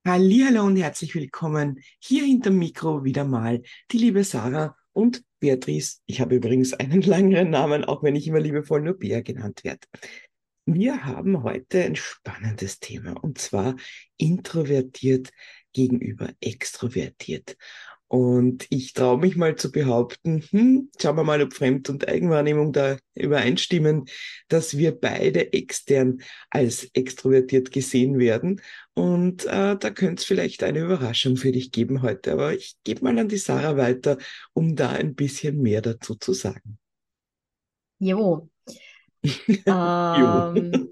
Hallihallo und herzlich willkommen. Hier hinterm Mikro wieder mal die liebe Sarah und Beatrice. Ich habe übrigens einen längeren Namen, auch wenn ich immer liebevoll nur Bea genannt werde. Wir haben heute ein spannendes Thema und zwar introvertiert gegenüber extrovertiert. Und ich traue mich mal zu behaupten, schauen wir mal, ob Fremd- und Eigenwahrnehmung da übereinstimmen, dass wir beide extern als extrovertiert gesehen werden. Und da könnte es vielleicht eine Überraschung für dich geben heute. Aber ich gebe mal an die Sarah weiter, um da ein bisschen mehr dazu zu sagen. Jo, Jo. ähm,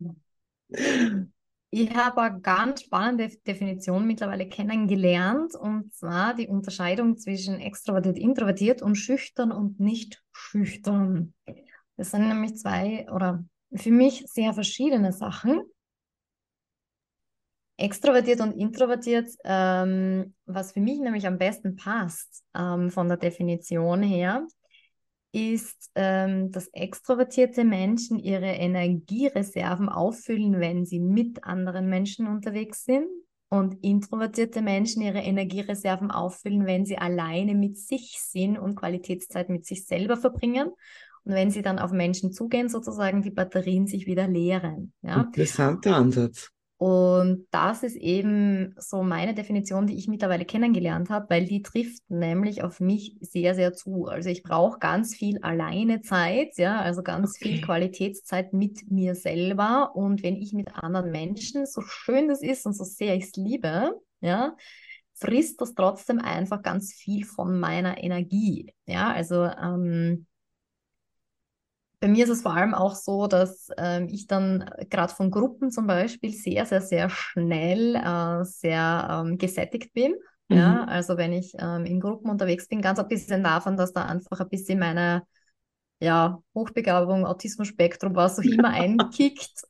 ich habe eine ganz spannende Definition mittlerweile kennengelernt, und zwar die Unterscheidung zwischen extrovertiert, introvertiert und schüchtern und nicht schüchtern. Das sind nämlich zwei oder für mich sehr verschiedene Sachen. Extrovertiert und introvertiert, was für mich nämlich am besten passt, von der Definition her, ist, dass extrovertierte Menschen ihre Energiereserven auffüllen, wenn sie mit anderen Menschen unterwegs sind, und introvertierte Menschen ihre Energiereserven auffüllen, wenn sie alleine mit sich sind und Qualitätszeit mit sich selber verbringen. Und wenn sie dann auf Menschen zugehen, sozusagen die Batterien sich wieder leeren. Ja? Interessanter Ansatz. Und das ist eben so meine Definition, die ich mittlerweile kennengelernt habe, weil die trifft nämlich auf mich sehr, sehr zu. Also ich brauche ganz viel alleine Zeit, ja, also ganz viel Okay. Qualitätszeit mit mir selber. Und wenn ich mit anderen Menschen, so schön das ist und so sehr ich es liebe, ja, frisst das trotzdem einfach ganz viel von meiner Energie. Ja, also bei mir ist es vor allem auch so, dass ich dann gerade von Gruppen zum Beispiel sehr, sehr, sehr schnell sehr gesättigt bin. Ja, Mhm. also wenn ich in Gruppen unterwegs bin, ganz abgesehen davon, dass da einfach ein bisschen meine Hochbegabung, Autismus-Spektrum, was auch immer einkickt,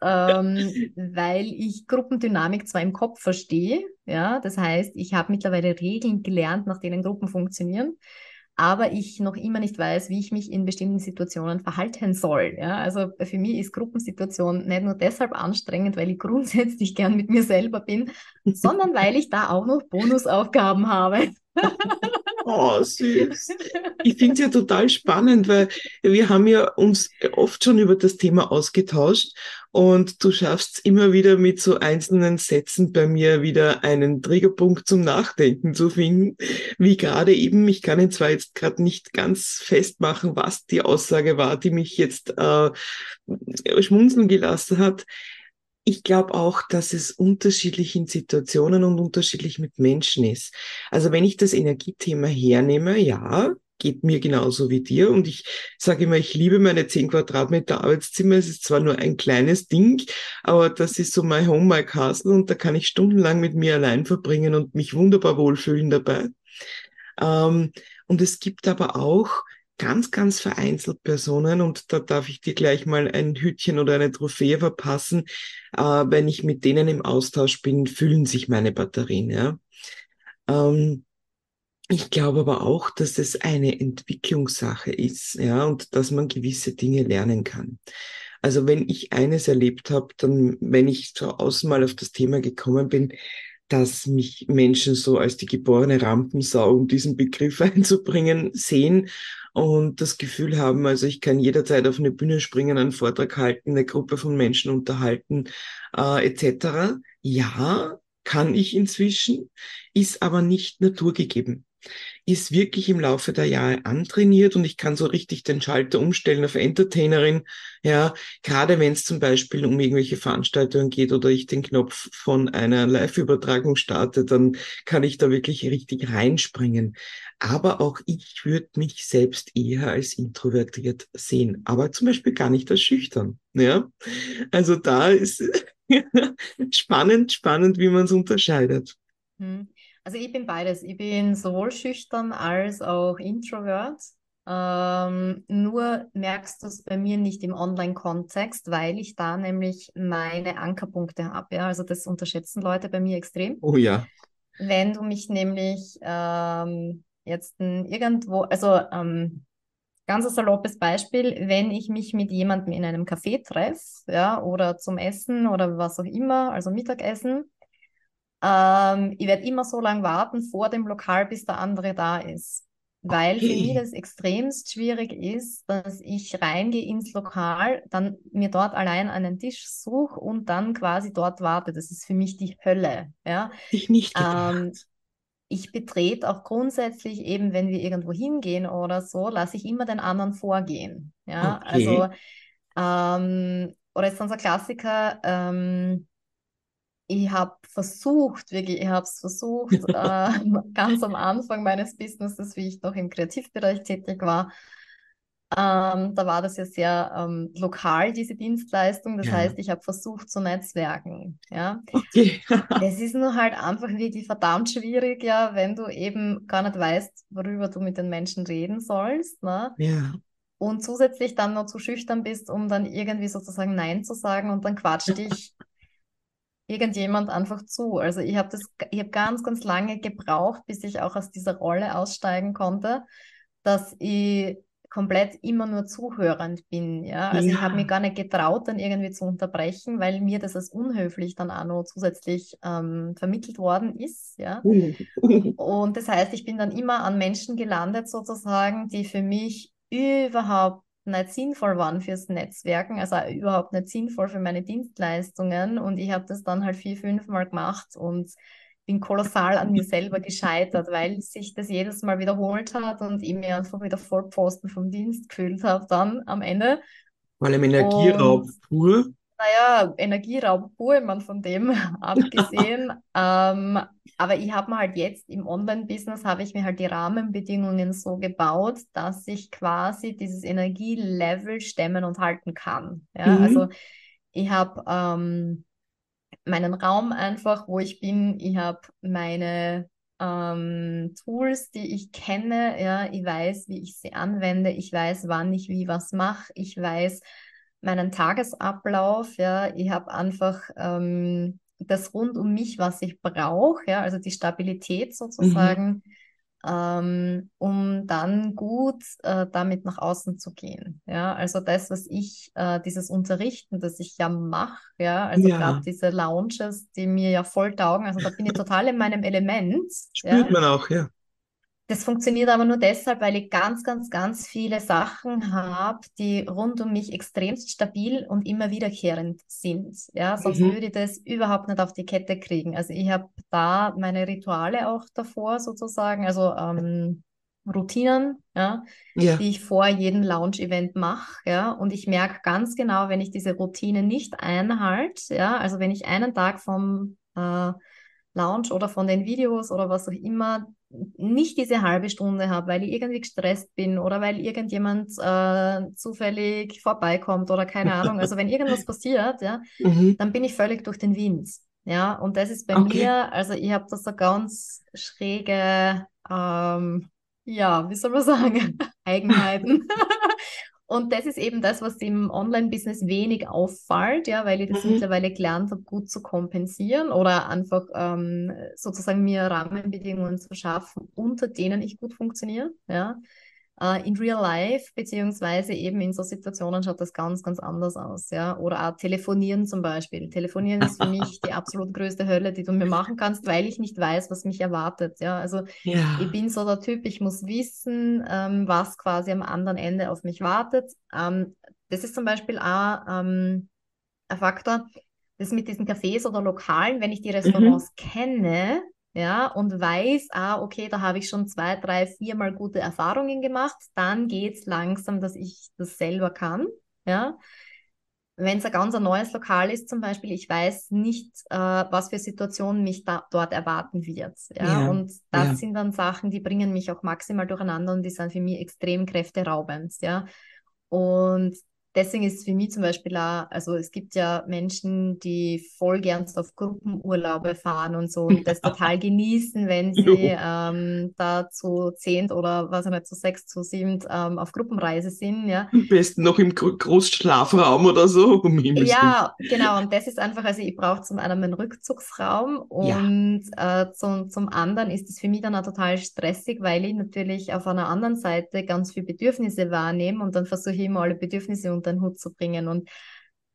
weil ich Gruppendynamik zwar im Kopf verstehe, ja, das heißt, ich habe mittlerweile Regeln gelernt, nach denen Gruppen funktionieren, aber ich noch immer nicht weiß, wie ich mich in bestimmten Situationen verhalten soll. Ja? Also für mich ist Gruppensituation nicht nur deshalb anstrengend, weil ich grundsätzlich gern mit mir selber bin, sondern weil ich da auch noch Bonusaufgaben habe. Oh, süß. Ich finde es ja total spannend, weil wir haben ja uns oft schon über das Thema ausgetauscht und du schaffst immer wieder mit so einzelnen Sätzen bei mir wieder einen Triggerpunkt zum Nachdenken zu finden, wie gerade eben, ich kann ihn zwar jetzt gerade nicht ganz festmachen, was die Aussage war, die mich jetzt schmunzeln gelassen hat. Ich glaube auch, dass es unterschiedlich in Situationen und unterschiedlich mit Menschen ist. Also wenn ich das Energiethema hernehme, ja, geht mir genauso wie dir. Und ich sage immer, ich liebe meine 10 Quadratmeter Arbeitszimmer. Es ist zwar nur ein kleines Ding, aber das ist so my home, my castle. Und da kann ich stundenlang mit mir allein verbringen und mich wunderbar wohlfühlen dabei. Ähm, und es gibt aber auch ganz, ganz vereinzelt Personen, und da darf ich dir gleich mal ein Hütchen oder eine Trophäe verpassen. Wenn ich mit denen im Austausch bin, füllen sich meine Batterien, ja. Ähm, Ich glaube aber auch, dass es eine Entwicklungssache ist, ja, und dass man gewisse Dinge lernen kann. Also wenn ich eines erlebt habe, dann, wenn ich zu außen mal auf das Thema gekommen bin, dass mich Menschen so als die geborene Rampensau, um diesen Begriff einzubringen, sehen und das Gefühl haben, also ich kann jederzeit auf eine Bühne springen, einen Vortrag halten, eine Gruppe von Menschen unterhalten, etc. Ja, kann ich inzwischen, ist aber nicht naturgegeben, ist wirklich im Laufe der Jahre antrainiert, und ich kann so richtig den Schalter umstellen auf Entertainerin. Ja, gerade wenn es zum Beispiel um irgendwelche Veranstaltungen geht oder ich den Knopf von einer Live-Übertragung starte, dann kann ich da wirklich richtig reinspringen. Aber auch ich würde mich selbst eher als introvertiert sehen, aber zum Beispiel gar nicht als schüchtern. Ja, also da ist spannend, spannend, wie man es unterscheidet. Hm. Also ich bin beides. Ich bin sowohl schüchtern als auch Introvert. Nur merkst du es bei mir nicht im Online-Kontext, weil ich da nämlich meine Ankerpunkte habe. Ja? Also das unterschätzen Leute bei mir extrem. Oh ja. Wenn du mich nämlich jetzt irgendwo, also ganz ein saloppes Beispiel, wenn ich mich mit jemandem in einem Café treffe, ja, oder zum Essen oder was auch immer, also Mittagessen, Ich werde immer so lange warten vor dem Lokal, bis der andere da ist. Weil für mich Okay, das extremst schwierig ist, dass ich reingehe ins Lokal, dann mir dort allein einen Tisch suche und dann quasi dort warte. Das ist für mich die Hölle. Ja? dich nicht Ähm, gedacht. Ich betrete auch grundsätzlich eben, wenn wir irgendwo hingehen oder so, lasse ich immer den anderen vorgehen. Ja, also, Okay. oder ist dann so ein Klassiker, ich habe versucht, wirklich, ich habe es versucht, ganz am Anfang meines Businesses, wie ich noch im Kreativbereich tätig war, da war das ja sehr lokal, diese Dienstleistung. Das Ja, heißt, ich habe versucht zu netzwerken. Ja, okay. das ist nur halt einfach wirklich verdammt schwierig, ja, wenn du eben gar nicht weißt, worüber du mit den Menschen reden sollst, ne? Ja. Und zusätzlich dann noch zu schüchtern bist, um dann irgendwie sozusagen Nein zu sagen und dann quatscht dich irgendjemand einfach zu. Also ich habe ganz, ganz lange gebraucht, bis ich auch aus dieser Rolle aussteigen konnte, dass ich komplett immer nur zuhörend bin, ja. Also ich habe mich Ja. gar nicht getraut, dann irgendwie zu unterbrechen, weil mir das als unhöflich dann auch noch zusätzlich vermittelt worden ist, ja. Uh. Und das heißt, ich bin dann immer an Menschen gelandet, sozusagen, die für mich überhaupt nicht sinnvoll waren fürs Netzwerken, also auch überhaupt nicht sinnvoll für meine Dienstleistungen. Und ich habe das dann halt 4, 5 Mal gemacht und bin kolossal an mir selber gescheitert, weil sich das jedes Mal wiederholt hat und ich mir einfach wieder Vollpfosten vom Dienst gefühlt habe dann am Ende. Vor allem Energieraub Und pur. naja, Energieraub pur, ich meine, von dem abgesehen. Aber ich habe mir halt jetzt im Online-Business, habe ich mir halt die Rahmenbedingungen so gebaut, dass ich quasi dieses Energielevel stemmen und halten kann. Ja, also Mhm. ich habe meinen Raum einfach, wo ich bin. Ich habe meine Tools, die ich kenne. Ja, ich weiß, wie ich sie anwende. Ich weiß, wann ich wie was mache. Ich weiß meinen Tagesablauf. Ja, ich habe einfach das rund um mich, was ich brauche. Ja, also die Stabilität Mhm. sozusagen, um dann gut damit nach außen zu gehen. Ja, also das, was ich, dieses Unterrichten, das ich ja mache, ja, also gerade Ja, diese Lounges, die mir ja voll taugen, also da bin ich total in meinem Element, spürt ja. man auch, ja. Das funktioniert aber nur deshalb, weil ich ganz, ganz, ganz viele Sachen habe, die rund um mich extremst stabil und immer wiederkehrend sind. Ja, sonst Mhm. würde ich das überhaupt nicht auf die Kette kriegen. Also ich habe da meine Rituale auch davor sozusagen, also Routinen, ja, Ja. die ich vor jedem Lounge-Event mache. Ja, und ich merke ganz genau, wenn ich diese Routine nicht einhalte, ja, also wenn ich einen Tag vom Lounge oder von den Videos oder was auch immer nicht diese halbe Stunde habe, weil ich irgendwie gestresst bin oder weil irgendjemand zufällig vorbeikommt oder keine Ahnung. Also wenn irgendwas passiert, ja, Mhm. dann bin ich völlig durch den Wind. Ja, und das ist bei Okay. mir, also ich habe da so ganz schräge, ja, wie soll man sagen, Eigenheiten. Und das ist eben das, was im Online-Business wenig auffällt, ja, weil ich das Mhm. mittlerweile gelernt habe, gut zu kompensieren oder einfach sozusagen mir Rahmenbedingungen zu schaffen, unter denen ich gut funktioniere, ja. In real life, beziehungsweise eben in so Situationen schaut das ganz, ganz anders aus, ja. Oder auch telefonieren zum Beispiel. Telefonieren ist für mich die absolut größte Hölle, die du mir machen kannst, weil ich nicht weiß, was mich erwartet, ja. Also ich Ja. bin so der Typ, ich muss wissen, was quasi am anderen Ende auf mich wartet. Das ist zum Beispiel auch ein Faktor, das mit diesen Cafés oder Lokalen, wenn ich die Mhm. Restaurants kenne, ja, und weiß, okay, da habe ich schon 2, 3, 4 Mal gute Erfahrungen gemacht, dann geht's langsam, dass ich das selber kann, ja. Wenn es ein ganz ein neues Lokal ist, zum Beispiel, ich weiß nicht, was für Situationen mich da, dort erwarten wird. Ja, Ja. und das Ja. sind dann Sachen, die bringen mich auch maximal durcheinander und die sind für mich extrem kräfteraubend. Ja, und deswegen ist für mich zum Beispiel auch, also es gibt ja Menschen, die voll gern so auf Gruppenurlaube fahren und so und das total genießen, wenn sie Jo. da zu 10 oder was auch nicht, zu 6, zu 7 auf Gruppenreise sind. Ja, Am besten noch im Großschlafraum oder so, um Himmels Willen. ja, genau. Und das ist einfach, also ich brauche zum einen meinen Rückzugsraum Ja. und zum anderen ist es für mich dann auch total stressig, weil ich natürlich auf einer anderen Seite ganz viele Bedürfnisse wahrnehme und dann versuche ich immer alle Bedürfnisse unter den Hut zu bringen. Und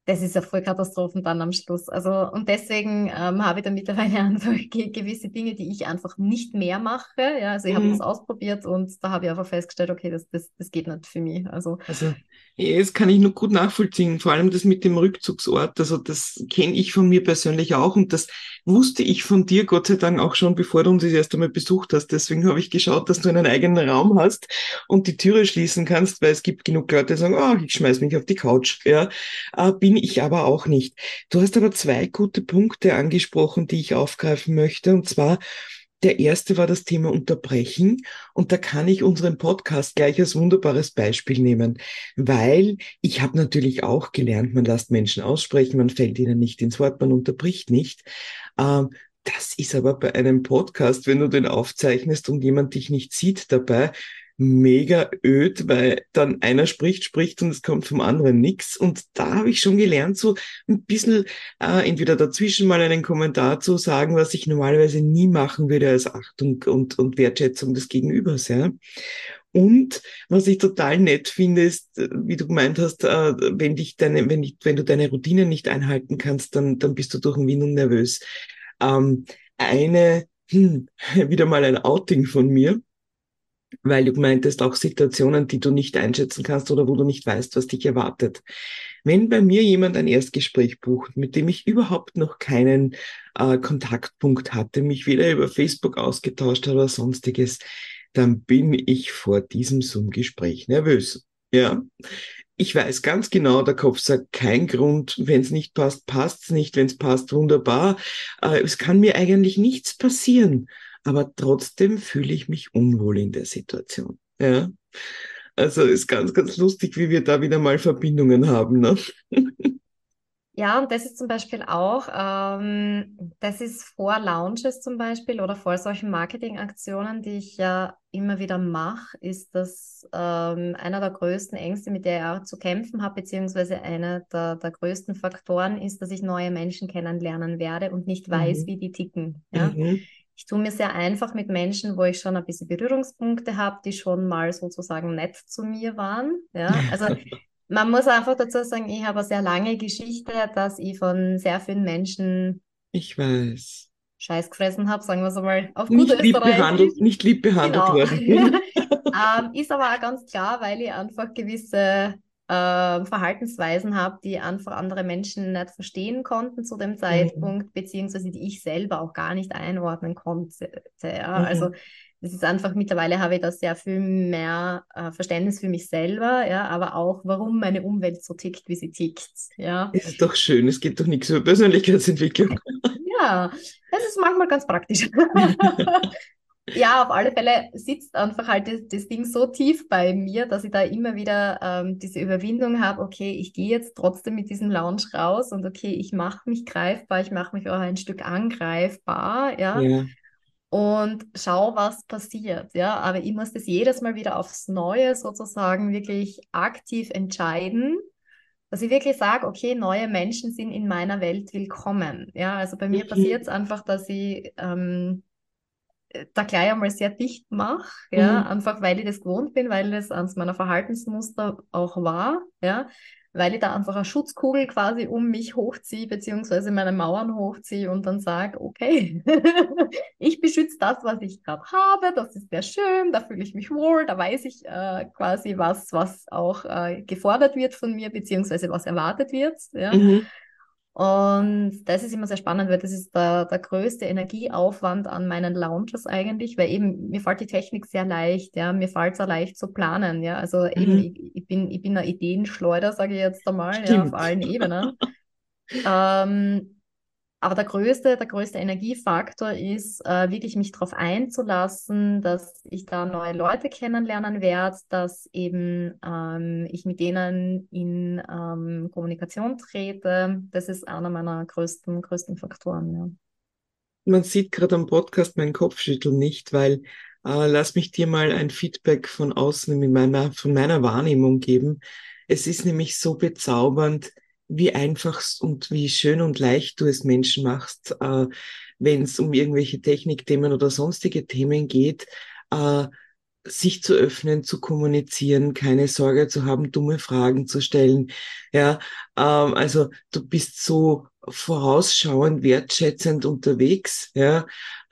das ist ja voll Katastrophen dann am Schluss. Also, und deswegen habe ich da mittlerweile einfach gewisse Dinge, die ich einfach nicht mehr mache. Ja, also ich habe das Mhm. ausprobiert und da habe ich einfach festgestellt, okay, das geht nicht für mich. Also, Also, ja, das kann ich nur gut nachvollziehen. Vor allem das mit dem Rückzugsort. Also, das kenne ich von mir persönlich auch. Und das wusste ich von dir, Gott sei Dank, auch schon, bevor du uns das erste Mal besucht hast. Deswegen habe ich geschaut, dass du einen eigenen Raum hast und die Türe schließen kannst, weil es gibt genug Leute, die sagen, oh, ich schmeiß mich auf die Couch. Ja, bin ich aber auch nicht. Du hast aber zwei gute Punkte angesprochen, die ich aufgreifen möchte. Und zwar, der erste war das Thema Unterbrechen. Und da kann ich unseren Podcast gleich als wunderbares Beispiel nehmen, weil ich habe natürlich auch gelernt, man lässt Menschen aussprechen, man fällt ihnen nicht ins Wort, man unterbricht nicht. Ähm, Das ist aber bei einem Podcast, wenn du den aufzeichnest und jemand dich nicht sieht dabei, mega öd, weil dann einer spricht und es kommt vom anderen nichts. Und da habe ich schon gelernt, so ein bisschen entweder dazwischen mal einen Kommentar zu sagen, was ich normalerweise nie machen würde als Achtung und Wertschätzung des Gegenübers, ja. Und was ich total nett finde, ist, wie du gemeint hast, wenn du deine Routine nicht einhalten kannst, dann bist du durch den Wind und nervös. Ähm, eine, wieder mal ein Outing von mir, weil du meintest auch Situationen, die du nicht einschätzen kannst oder wo du nicht weißt, was dich erwartet. Wenn bei mir jemand ein Erstgespräch bucht, mit dem ich überhaupt noch keinen Kontaktpunkt hatte, mich weder über Facebook ausgetauscht habe oder sonstiges, dann bin ich vor diesem Zoom-Gespräch nervös. Ja, ich weiß ganz genau, der Kopf sagt, kein Grund, wenn es nicht passt, passt's nicht, wenn es passt, wunderbar. Es kann mir eigentlich nichts passieren, aber trotzdem fühle ich mich unwohl in der Situation. Ja, also ist ganz, ganz lustig, wie wir da wieder mal Verbindungen haben, ne? ja, und das ist zum Beispiel auch, das ist vor Launches zum Beispiel oder vor solchen Marketingaktionen, die ich ja immer wieder mache, ist das einer der größten Ängste, mit der ich auch zu kämpfen habe, beziehungsweise einer der größten Faktoren ist, dass ich neue Menschen kennenlernen werde und nicht weiß, Mhm. wie die ticken. Ja? Mhm. Ich tue mir sehr einfach mit Menschen, wo ich schon ein bisschen Berührungspunkte habe, die schon mal sozusagen nett zu mir waren. Ja, also man muss einfach dazu sagen, ich habe eine sehr lange Geschichte, dass ich von sehr vielen Menschen Ich weiß. Scheiß gefressen habe, sagen wir es einmal auf gut Österreichisch. Nicht lieb behandelt Genau. worden bin. Ist aber auch ganz klar, weil ich einfach gewisse Verhaltensweisen habe, die einfach andere Menschen nicht verstehen konnten zu dem Mhm. Zeitpunkt, beziehungsweise die ich selber auch gar nicht einordnen konnte. Ja? Also Mhm. das ist einfach, mittlerweile habe ich da sehr viel mehr Verständnis für mich selber, ja, aber auch, warum meine Umwelt so tickt, wie sie tickt. Ja. Es ist doch schön, es geht doch nichts über Persönlichkeitsentwicklung. Ja, das ist manchmal ganz praktisch. Ja, auf alle Fälle sitzt einfach halt das Ding so tief bei mir, dass ich da immer wieder diese Überwindung habe, okay, ich gehe jetzt trotzdem mit diesem Lounge raus und okay, ich mache mich greifbar, ich mache mich auch ein Stück angreifbar, ja, Ja. und schau, was passiert, ja. Aber ich muss das jedes Mal wieder aufs Neue sozusagen wirklich aktiv entscheiden, dass ich wirklich sage, okay, neue Menschen sind in meiner Welt willkommen, ja. Also bei mir passiert Mhm. es einfach, dass ich da gleich einmal sehr dicht mache, ja, Mhm. einfach weil ich das gewohnt bin, weil das eines meiner Verhaltensmuster auch war, ja, weil ich da einfach eine Schutzkugel quasi um mich hochziehe, beziehungsweise meine Mauern hochziehe und dann sage, okay, ich beschütze das, was ich gerade habe, das ist sehr schön, da fühle ich mich wohl, da weiß ich quasi was auch gefordert wird von mir, beziehungsweise was erwartet wird, ja. Mhm. Und das ist immer sehr spannend, weil das ist der größte Energieaufwand an meinen Launches eigentlich, weil eben mir fällt die Technik sehr leicht, ja, mir fällt es auch leicht zu planen, ja, also eben Mhm. ich bin eine Ideenschleuder, sage ich jetzt einmal, ja, auf Stimmt. allen Ebenen. Ähm, aber der größte Energiefaktor ist, wirklich mich darauf einzulassen, dass ich da neue Leute kennenlernen werde, dass eben ich mit denen in Kommunikation trete. Das ist einer meiner größten Faktoren, ja. Man sieht gerade am Podcast meinen Kopfschütteln nicht, weil lass mich dir mal ein Feedback von außen von meiner Wahrnehmung geben. Es ist nämlich so bezaubernd, wie einfach und wie schön und leicht du es Menschen machst, wenn es um irgendwelche Technikthemen oder sonstige Themen geht. Äh, sich zu öffnen, zu kommunizieren, keine Sorge zu haben, dumme Fragen zu stellen. Ja, also du bist so vorausschauend, wertschätzend unterwegs. Ja,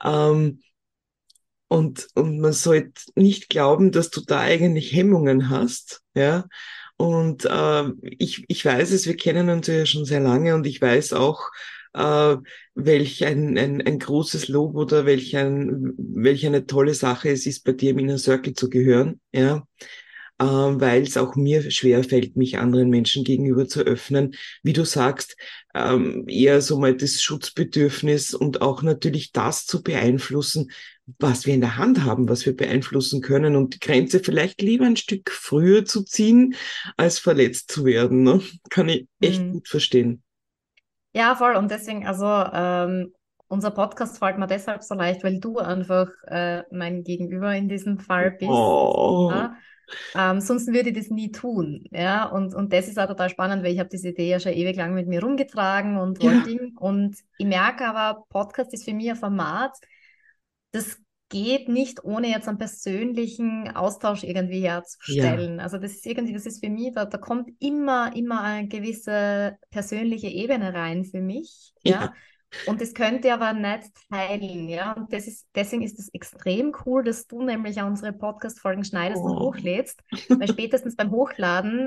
und man sollte nicht glauben, dass du da eigentlich Hemmungen hast. Ja, und ich weiß es, wir kennen uns ja schon sehr lange und ich weiß auch, äh, welch ein großes Lob oder welch eine tolle Sache es ist, bei dir im Inner Circle zu gehören, ja, weil es auch mir schwer fällt, mich anderen Menschen gegenüber zu öffnen. Wie du sagst, eher so mal das Schutzbedürfnis und auch natürlich das zu beeinflussen, was wir in der Hand haben, was wir beeinflussen können und die Grenze vielleicht lieber ein Stück früher zu ziehen, als verletzt zu werden. Ne? Kann ich echt Mhm. gut verstehen. Ja, voll. Und deswegen, also unser Podcast fällt mir deshalb so leicht, weil du einfach mein Gegenüber in diesem Fall bist. Oh, Ja? Sonst würde ich das nie tun. Ja, und das ist auch total spannend, weil ich habe diese Idee ja schon ewig lang mit mir rumgetragen und wollte ja, ihn. Und ich merke aber, Podcast ist für mich ein Format, das geht nicht, ohne jetzt einen persönlichen Austausch irgendwie ja, herzustellen. Also das ist irgendwie, das ist für mich, da kommt immer eine gewisse persönliche Ebene rein für mich. Ja. ja. Und das könnt ihr aber nicht teilen, ja. Und deswegen ist es extrem cool, dass du nämlich auch unsere Podcast-Folgen schneidest und Oh, hochlädst, weil spätestens beim Hochladen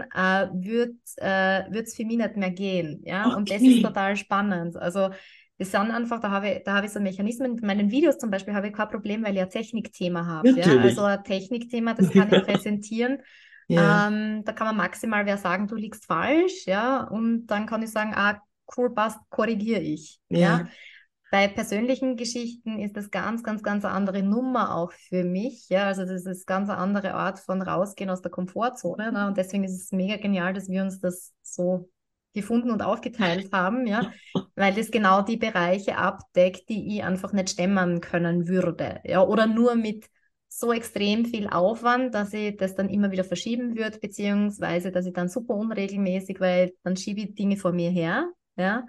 wird's für mich nicht mehr gehen, ja. Und das ist okay, total spannend. Also das sind einfach, da habe ich so Mechanismen. In meinen Videos zum Beispiel habe ich kein Problem, weil ich ein Technikthema habe, ja. Also natürlich. ein Technikthema, das kann ich präsentieren. Ja, Da kann man maximal wer sagen, du liegst falsch, ja. Und dann kann ich sagen, ah, cool, passt, korrigiere ich. Ja, ja. bei persönlichen Geschichten ist das ganz eine andere Nummer auch für mich. Ja, also das ist ganz eine andere Art von rausgehen aus der Komfortzone. Ne? Und deswegen ist es mega genial, dass wir uns das so gefunden und aufgeteilt haben, ja, weil das genau die Bereiche abdeckt, die ich einfach nicht stemmen können würde. Ja, oder nur mit so extrem viel Aufwand, dass ich das dann immer wieder verschieben würde, beziehungsweise dass ich dann super unregelmäßig, weil dann schiebe ich Dinge vor mir her. Ja,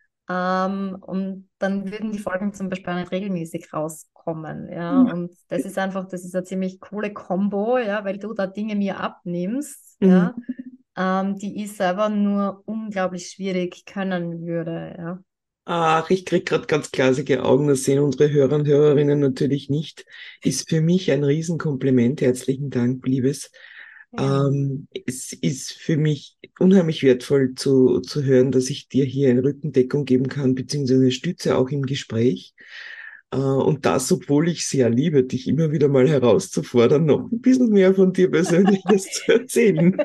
und dann würden die Folgen zum Beispiel auch nicht regelmäßig rauskommen, ja. Und das ist einfach, das ist eine ziemlich coole Kombo, ja, weil du da Dinge mir abnimmst, Mhm. ja, die ich selber nur unglaublich schwierig können würde, ja. Ach, ich krieg gerade ganz glasige Augen, das sehen unsere Hörer und Hörerinnen natürlich nicht. Ist für mich ein Riesenkompliment. Herzlichen Dank, Liebes. Ja. Es ist für mich unheimlich wertvoll zu hören, dass ich dir hier eine Rückendeckung geben kann, beziehungsweise eine Stütze auch im Gespräch. Und das, obwohl ich sehr liebe, dich immer wieder mal herauszufordern, noch ein bisschen mehr von dir Persönliches zu erzählen.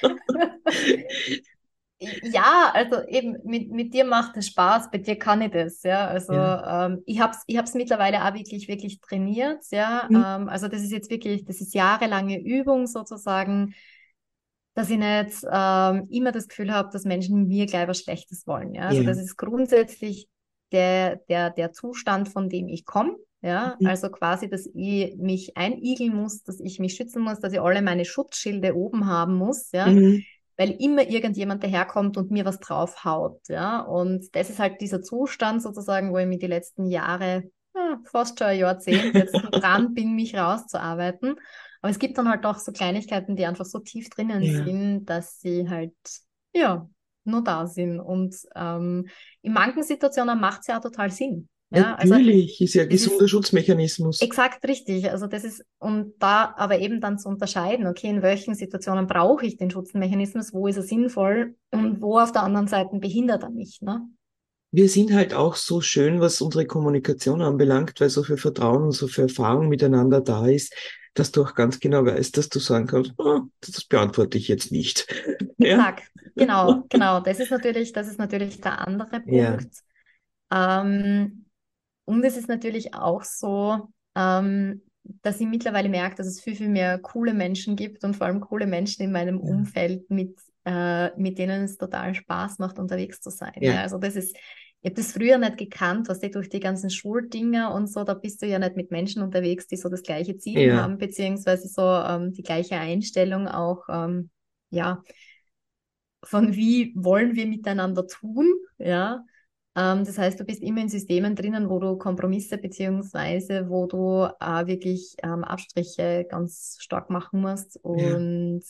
Ja, also eben mit dir macht es Spaß, bei dir kann ich das, ja. Also Ja. ich hab's mittlerweile auch wirklich trainiert, ja. Mhm. Also das ist jetzt wirklich, das ist jahrelange Übung sozusagen, dass ich nicht immer das Gefühl habe, dass Menschen mir gleich was Schlechtes wollen, ja. Also das Ja. ist grundsätzlich der Zustand, von dem ich komme, ja. Mhm. Also quasi, dass ich mich einigeln muss, dass ich mich schützen muss, dass ich alle meine Schutzschilde oben haben muss, ja, Mhm. weil immer irgendjemand daherkommt und mir was draufhaut, ja. Und das ist halt dieser Zustand sozusagen, wo ich mich die letzten Jahre, fast schon ein Jahrzehnt jetzt dran bin, mich rauszuarbeiten. Aber es gibt dann halt auch so Kleinigkeiten, die einfach so tief drinnen Ja. sind, dass sie halt, ja, nur da sind. Und in manchen Situationen macht es ja auch total Sinn. Ja, also Natürlich, ist ja ein das ist gesunder Schutzmechanismus. exakt richtig. Also das ist, und da aber eben dann zu unterscheiden, okay, in welchen Situationen brauche ich den Schutzmechanismus, wo ist er sinnvoll und wo auf der anderen Seite behindert er mich, ne? Wir sind halt auch so schön, was unsere Kommunikation anbelangt, weil so viel Vertrauen und so viel Erfahrung miteinander da ist, dass du auch ganz genau weißt, dass du sagen kannst, das beantworte ich jetzt nicht. Ja, Exakt, genau. Das ist natürlich der andere ja, Punkt. Ähm, und es ist natürlich auch so, dass ich mittlerweile merke, dass es viel mehr coole Menschen gibt und vor allem coole Menschen in meinem ja, Umfeld, mit denen es total Spaß macht, unterwegs zu sein. Ja, ja, also ich habe das früher nicht gekannt, was durch die ganzen Schuldinger und so, da bist du ja nicht mit Menschen unterwegs, die so das gleiche Ziel ja, haben, beziehungsweise so die gleiche Einstellung auch, ja, von wie wollen wir miteinander tun, ja. Das heißt, du bist immer in Systemen drinnen, wo du Kompromisse beziehungsweise wo du wirklich Abstriche ganz stark machen musst. Ja, Und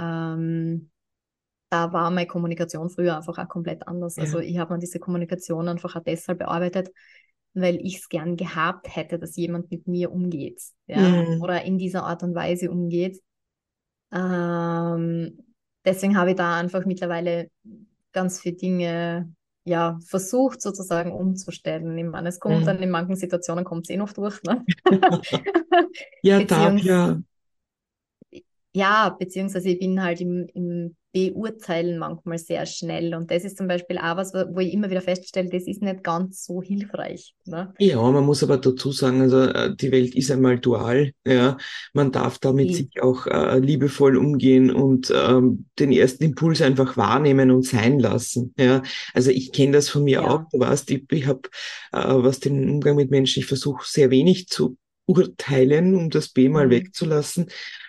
da war meine Kommunikation früher einfach auch komplett anders. Also ja. ich habe mir diese Kommunikation einfach auch deshalb bearbeitet, weil ich es gern gehabt hätte, dass jemand mit mir umgeht, ja, Mhm. oder in dieser Art und Weise umgeht. Ähm, Deswegen habe ich da einfach mittlerweile ganz viele Dinge ja versucht sozusagen umzustellen. Ich meine, es kommt dann Mhm. in manchen Situationen kommt es eh noch durch, ne? Ja, darf Beziehungs ja. ja, beziehungsweise ich bin halt im Beurteilen manchmal sehr schnell. Und das ist zum Beispiel auch was, wo ich immer wieder feststelle, das ist nicht ganz so hilfreich. Ne? Ja, man muss aber dazu sagen, also die Welt ist einmal dual, ja. Man darf da mit Eh, sich auch liebevoll umgehen und den ersten Impuls einfach wahrnehmen und sein lassen, ja. Also ich kenne das von mir auch. ja. Du weißt, ich habe, was den Umgang mit Menschen, ich versuche sehr wenig zu urteilen, um das B mal Hm. wegzulassen.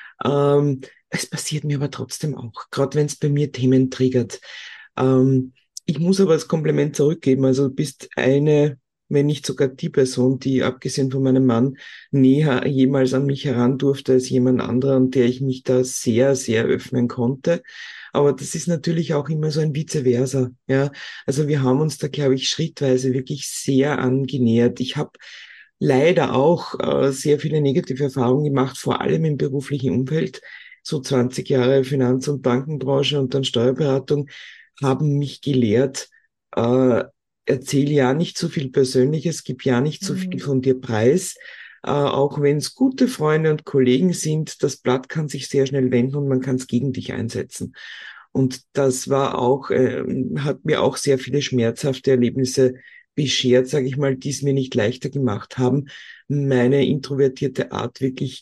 Es passiert mir aber trotzdem auch, gerade wenn es bei mir Themen triggert. Ähm, Ich muss aber das Kompliment zurückgeben. Also du bist eine, wenn nicht sogar die Person, die abgesehen von meinem Mann näher jemals an mich heran durfte als jemand anderer, und der ich mich da sehr, sehr öffnen konnte. Aber das ist natürlich auch immer so ein Vice versa. Ja, also wir haben uns da, glaube ich, schrittweise wirklich sehr angenähert. Ich habe leider auch sehr viele negative Erfahrungen gemacht, vor allem im beruflichen Umfeld. So 20 Jahre Finanz- und Bankenbranche und dann Steuerberatung haben mich gelehrt, erzähl ja nicht zu viel Persönliches, gib ja nicht zu viel Hm. von dir preis. Auch wenn es gute Freunde und Kollegen sind, das Blatt kann sich sehr schnell wenden und man kann es gegen dich einsetzen. Und das war auch, hat mir auch sehr viele schmerzhafte Erlebnisse beschert, sage ich mal, die es mir nicht leichter gemacht haben, meine introvertierte Art wirklich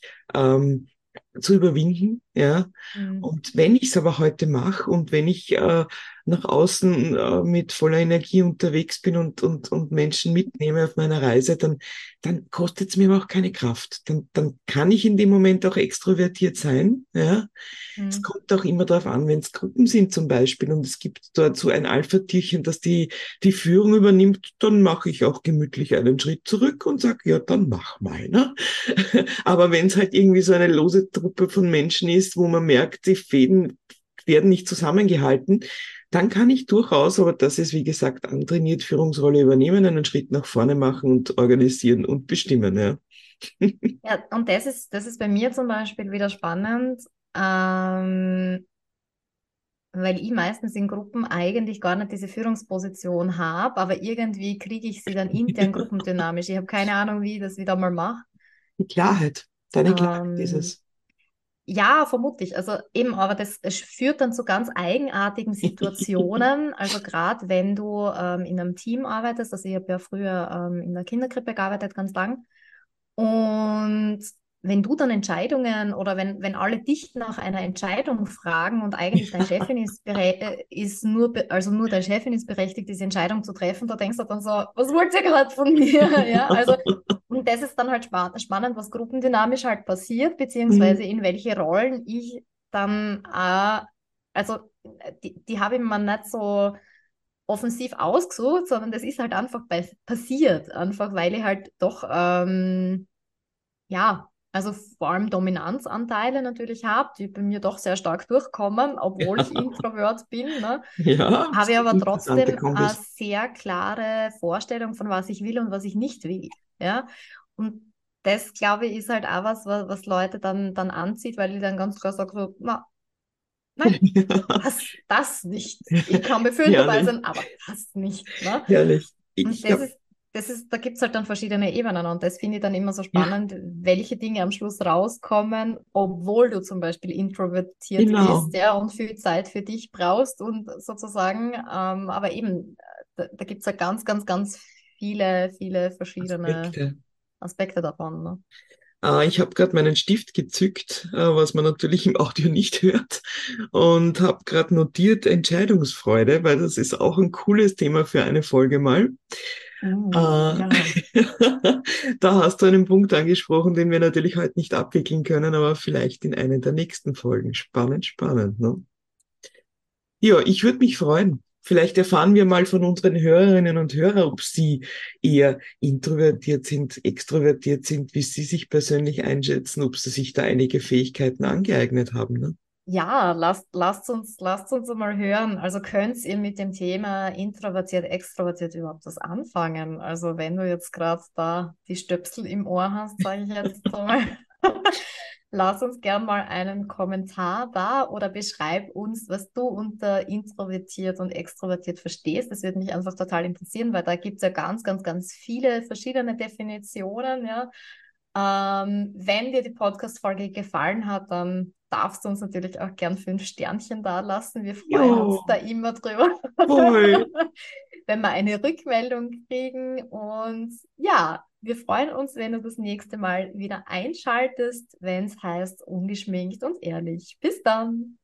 zu überwinden, ja. Hm. Und wenn ich es aber heute mache und wenn ich nach außen mit voller Energie unterwegs bin und Menschen mitnehme auf meiner Reise, dann kostet es mir aber auch keine Kraft. Dann kann ich in dem Moment auch extrovertiert sein, ja. Es Hm. kommt auch immer darauf an, wenn es Gruppen sind zum Beispiel und es gibt dort so ein Alpha-Tierchen, das die Führung übernimmt, dann mache ich auch gemütlich einen Schritt zurück und sage, ja, dann mach mal, ne? Aber wenn es halt irgendwie so eine lose Truppe von Menschen ist, wo man merkt, die Fäden werden nicht zusammengehalten, dann kann ich durchaus, aber das ist wie gesagt antrainiert, Führungsrolle übernehmen, einen Schritt nach vorne machen und organisieren und bestimmen, ja. Ja, und das ist bei mir zum Beispiel wieder spannend, weil ich meistens in Gruppen eigentlich gar nicht diese Führungsposition habe, aber irgendwie kriege ich sie dann intern gruppendynamisch. Ich habe keine Ahnung, wie ich das wieder mal mache. Die Klarheit, deine Klarheit ist Ähm, es. ja, vermutlich. Also eben, aber das es führt dann zu ganz eigenartigen Situationen. Also gerade wenn du in einem Team arbeitest, also ich habe ja früher in der Kinderkrippe gearbeitet, ganz lang. Und wenn du dann Entscheidungen oder wenn alle dich nach einer Entscheidung fragen und eigentlich deine Chefin ist also nur deine Chefin ist berechtigt, diese Entscheidung zu treffen, da denkst du dann so, was wollt ihr gerade von mir? Ja, also, und das ist dann halt spannend, was gruppendynamisch halt passiert, beziehungsweise in welche Rollen ich dann, also die habe ich mir nicht so offensiv ausgesucht, sondern das ist halt einfach passiert, einfach weil ich halt doch ja, also vor allem Dominanzanteile natürlich habe, die bei mir doch sehr stark durchkommen, obwohl ich Introvert bin, ne? Ja, Habe ich aber interessante trotzdem eine Kombis. sehr klare Vorstellung von was ich will und was ich nicht will. Ja? Und das, glaube ich, ist halt auch was Leute dann anzieht, weil ich dann ganz klar sage, so, na, nein, das nicht. Ich kann für dabei Herrlich, sein, aber das nicht. Ne? herrlich. Und Ich das habe, ist, da gibt es halt dann verschiedene Ebenen und das finde ich dann immer so ja, spannend, welche Dinge am Schluss rauskommen, obwohl du zum Beispiel introvertiert genau, bist, ja, und viel Zeit für dich brauchst und sozusagen, aber eben, da gibt es halt ganz, ganz, ganz viele verschiedene Aspekte. Aspekte davon. Ne? Ich habe gerade meinen Stift gezückt, was man natürlich im Audio nicht hört, und habe gerade notiert Entscheidungsfreude, weil das ist auch ein cooles Thema für eine Folge mal. Äh, Ja. Da hast du einen Punkt angesprochen, den wir natürlich heute nicht abwickeln können, aber vielleicht in einer der nächsten Folgen. Spannend, spannend, ne? Ja, ich würde mich freuen. vielleicht erfahren wir mal von unseren Hörerinnen und Hörern, ob sie eher introvertiert sind, extrovertiert sind, wie sie sich persönlich einschätzen, ob sie sich da einige Fähigkeiten angeeignet haben. Ne? Ja, lasst uns mal hören. Also könnt ihr mit dem Thema introvertiert, extrovertiert überhaupt was anfangen? Also wenn du jetzt gerade da die Stöpsel im Ohr hast, sage ich jetzt mal, lass uns gern mal einen Kommentar da oder beschreib uns, was du unter introvertiert und extrovertiert verstehst. Das würde mich einfach total interessieren, weil da gibt es ja ganz viele verschiedene Definitionen, ja. Wenn dir die Podcast-Folge gefallen hat, dann darfst du uns natürlich auch gern 5 Sternchen da lassen. Wir Ja, freuen uns da immer drüber, voll. wenn wir eine Rückmeldung kriegen. Und ja, wir freuen uns, wenn du das nächste Mal wieder einschaltest, wenn es heißt ungeschminkt und ehrlich. Bis dann!